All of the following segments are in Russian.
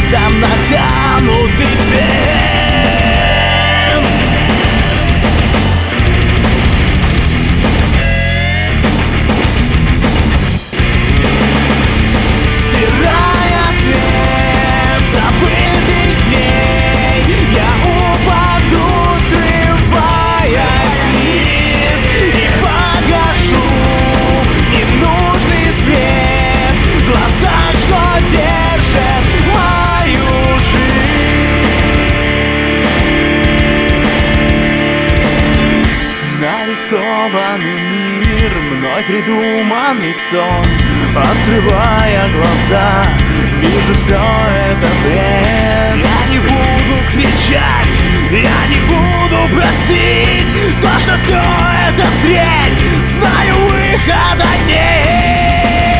сердцем натянутый фен. Стирая след забытых дней, я упаду, срываясь вниз, и погашу ненужный свет в глазах, что держит мою жизнь. Нарисованный мир, мной придуманный сон. Открывая глаза, вижу все это бред. Я не буду кричать, я не буду просить, то, что все это средь, знаю, выхода нет.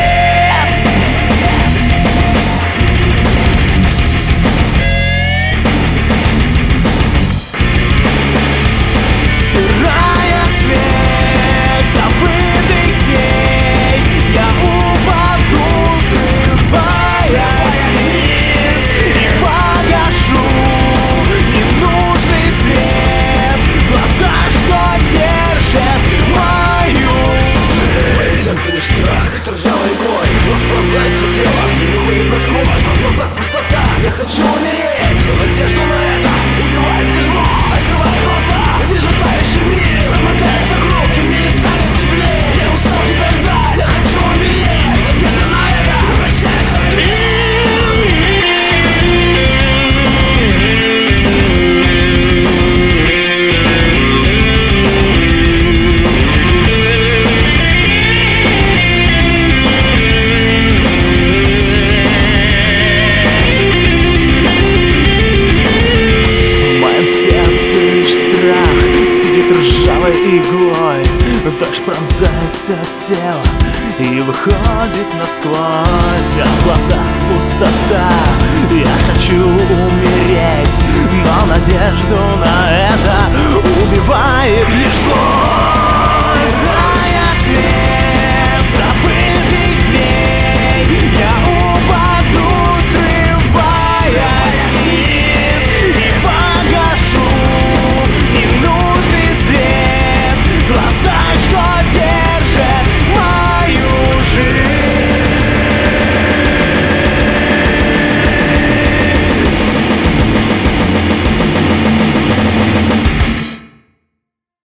Стирая свет забытых дней, я упаду, срываясь вниз, и погашу ненужный свет в глазах, что держит мою жизнь. Сердце лишь страх, это ржавый бой, глаз пронзает все тело, не выходит насквозь, в глазах пустота. Я хочу умереть, но надежду на это убивает лишь боль. Открываю глаза, вижу тающий мир, замыкается круг, и мне не станет теплее. Я устал тебя ждать, я хочу умереть, надежда на это превращается в тлен. Ржавой иглой дождь пронзает все тело и выходит насквозь, а в глазах пустота. Я хочу умереть, но надежду на это